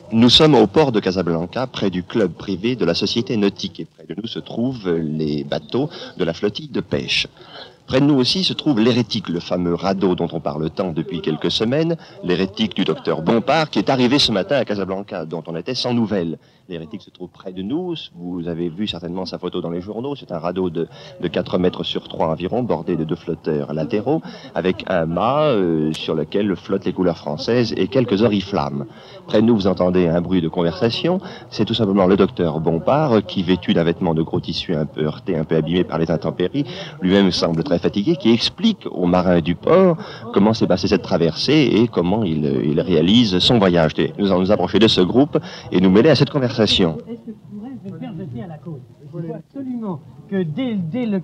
Nous sommes au port de Casablanca, près du club privé de la Société Nautique, et près de nous se trouvent les bateaux de la flottille de pêche. Près de nous aussi se trouve l'hérétique, le fameux radeau dont on parle tant depuis quelques semaines, l'hérétique du docteur Bompard, qui est arrivé ce matin à Casablanca, dont on était sans nouvelles. L'hérétique se trouve près de nous, vous avez vu certainement sa photo dans les journaux, c'est un radeau de 4 mètres sur 3 environ, bordé de 2 flotteurs latéraux, avec un mât sur lequel flottent les couleurs françaises et quelques oriflammes. Près de nous, vous entendez un bruit de conversation, c'est tout simplement le docteur Bompard, qui, vêtu d'un vêtement de gros tissu un peu heurté, un peu abîmé par les intempéries, lui-même semble très fatigué, qui explique aux marins du port comment s'est passée cette traversée et comment il réalise son voyage. Et nous allons nous approcher de ce groupe et nous mêler à cette conversation. Est-ce que tu pourrais me faire jeter à la côte? Il faut absolument que dès le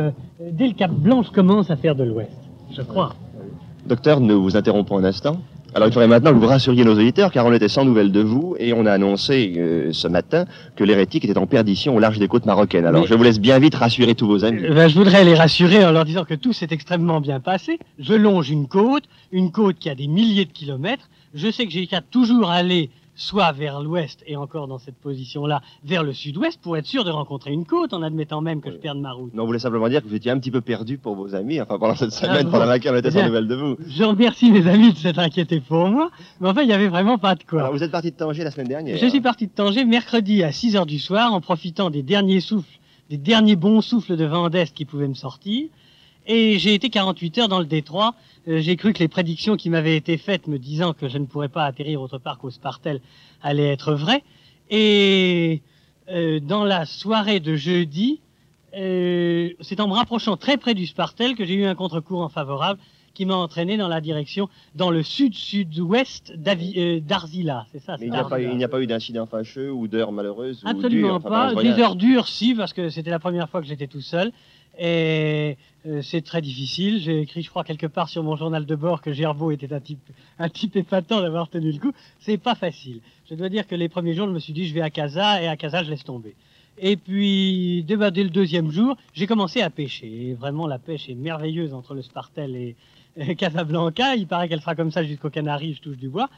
cap Blanche commence à faire de l'ouest, je crois. Docteur, nous vous interrompons un instant. Alors il faudrait maintenant que vous rassuriez nos auditeurs, car on était sans nouvelles de vous, et on a annoncé ce matin que l'hérétique était en perdition au large des côtes marocaines. Alors je vous laisse bien vite rassurer tous vos amis. Je voudrais les rassurer en leur disant que tout s'est extrêmement bien passé. Je longe une côte qui a des milliers de kilomètres. Je sais que j'ai qu'à toujours aller soit vers l'ouest, et encore dans cette position-là, vers le sud-ouest, pour être sûr de rencontrer une côte, en admettant même que je perde ma route. Non, vous voulez simplement dire que vous étiez un petit peu perdu pour vos amis, enfin pendant cette semaine pendant laquelle on était sans nouvelles de vous. Je remercie mes amis de s'être inquiétés pour moi, mais enfin, il n'y avait vraiment pas de quoi. Alors, vous êtes parti de Tanger la semaine dernière. Je suis parti de Tanger mercredi à 6 heures du soir, en profitant des derniers bons souffles de vent d'est qui pouvaient me sortir. Et j'ai été 48 heures dans le détroit. J'ai cru que les prédictions qui m'avaient été faites me disant que je ne pourrais pas atterrir autre part qu'au Spartel allaient être vraies. Et dans la soirée de jeudi, c'est en me rapprochant très près du Spartel que j'ai eu un contre-courant favorable qui m'a entraîné dans le sud-sud-ouest d'Arzila. C'est ça. Mais il n'y a pas eu d'incident fâcheux ou d'heures malheureuses? Absolument pas. Des heures dures, si, parce que c'était la première fois que j'étais tout seul. Et c'est très difficile. J'ai écrit, je crois, quelque part sur mon journal de bord que Gerbaud était un type épatant d'avoir tenu le coup. C'est pas facile. Je dois dire que les premiers jours, je me suis dit, je vais à Casa, et à Casa, je laisse tomber. Et puis, dès le deuxième jour, j'ai commencé à pêcher. Et vraiment, la pêche est merveilleuse entre le Spartel et Casablanca. Il paraît qu'elle sera comme ça jusqu'aux Canaries, je touche du bois.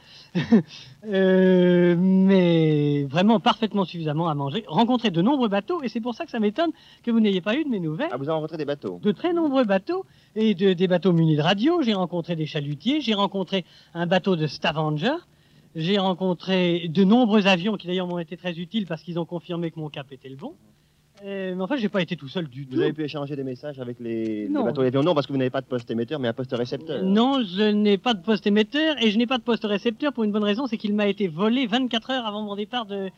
Mais vraiment parfaitement suffisamment à manger. Rencontrer de nombreux bateaux, et c'est pour ça que ça m'étonne que vous n'ayez pas eu de mes nouvelles. Ah, vous avez rencontré des bateaux? De très nombreux bateaux, et des bateaux munis de radio. J'ai rencontré des chalutiers, j'ai rencontré un bateau de Stavanger. J'ai rencontré de nombreux avions qui d'ailleurs m'ont été très utiles parce qu'ils ont confirmé que mon cap était le bon. Mais enfin, j'ai pas été tout seul du tout. Vous avez pu échanger des messages avec les bateaux et avions? Non, parce que vous n'avez pas de poste émetteur, mais un poste récepteur. Non, je n'ai pas de poste émetteur et je n'ai pas de poste récepteur pour une bonne raison, c'est qu'il m'a été volé 24 heures avant mon départ de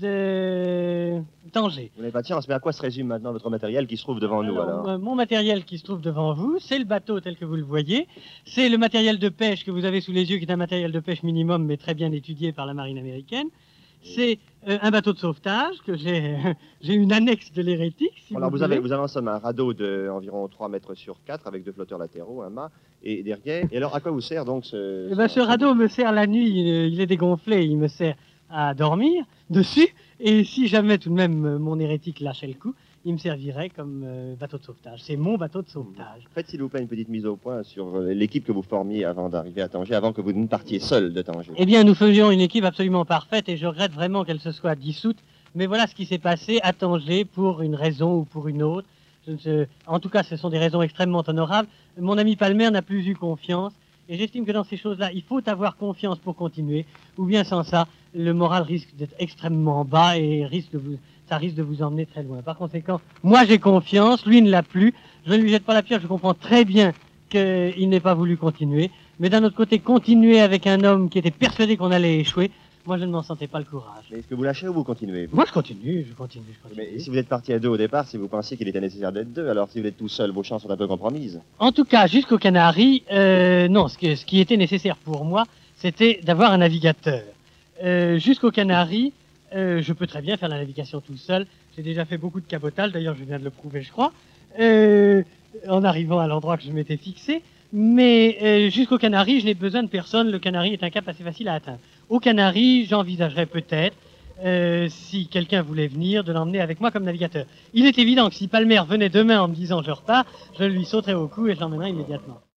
Tanger. Vous n'avez pas de chance, mais à quoi se résume maintenant votre matériel qui se trouve devant nous alors? Mon matériel qui se trouve devant vous, c'est le bateau tel que vous le voyez, c'est le matériel de pêche que vous avez sous les yeux, qui est un matériel de pêche minimum, mais très bien étudié par la marine américaine. C'est un bateau de sauvetage que j'ai une annexe de l'hérétique. Alors vous avez en somme un radeau d'environ 3 mètres sur 4 avec 2 flotteurs latéraux, un mât et derrière. Et alors à quoi vous sert donc ce radeau me sert la nuit, il est dégonflé, il me sert à dormir dessus. Et si jamais tout de même mon hérétique lâchait le coup, il me servirait comme bateau de sauvetage. C'est mon bateau de sauvetage. Faites s'il vous plaît une petite mise au point sur l'équipe que vous formiez avant d'arriver à Tanger, avant que vous ne partiez seul de Tanger. Eh bien, nous faisions une équipe absolument parfaite et je regrette vraiment qu'elle se soit dissoute. Mais voilà ce qui s'est passé à Tanger pour une raison ou pour une autre. En tout cas, ce sont des raisons extrêmement honorables. Mon ami Palmer n'a plus eu confiance. Et j'estime que dans ces choses-là, il faut avoir confiance pour continuer. Ou bien sans ça, le moral risque d'être extrêmement bas et ça risque de vous emmener très loin. Par conséquent, moi j'ai confiance, lui ne l'a plus. Je ne lui jette pas la pierre, je comprends très bien qu'il n'ait pas voulu continuer. Mais d'un autre côté, continuer avec un homme qui était persuadé qu'on allait échouer, moi je ne m'en sentais pas le courage. Mais est-ce que vous lâchez ou vous continuez? Moi je continue. Mais si vous êtes parti à deux au départ, si vous pensiez qu'il était nécessaire d'être deux, alors si vous êtes tout seul, vos chances sont un peu compromises. En tout cas, jusqu'aux Canaries, non, ce qui était nécessaire pour moi, c'était d'avoir un navigateur. Jusqu'aux Canaries, je peux très bien faire la navigation tout seul. J'ai déjà fait beaucoup de cabotage, d'ailleurs je viens de le prouver, je crois, en arrivant à l'endroit que je m'étais fixé. Mais jusqu'aux Canaries, je n'ai besoin de personne. Le Canaries est un cap assez facile à atteindre. Aux Canaries, j'envisagerais peut-être, si quelqu'un voulait venir, de l'emmener avec moi comme navigateur. Il est évident que si Palmer venait demain en me disant je repars, je lui sauterais au cou et je l'emmènerais immédiatement.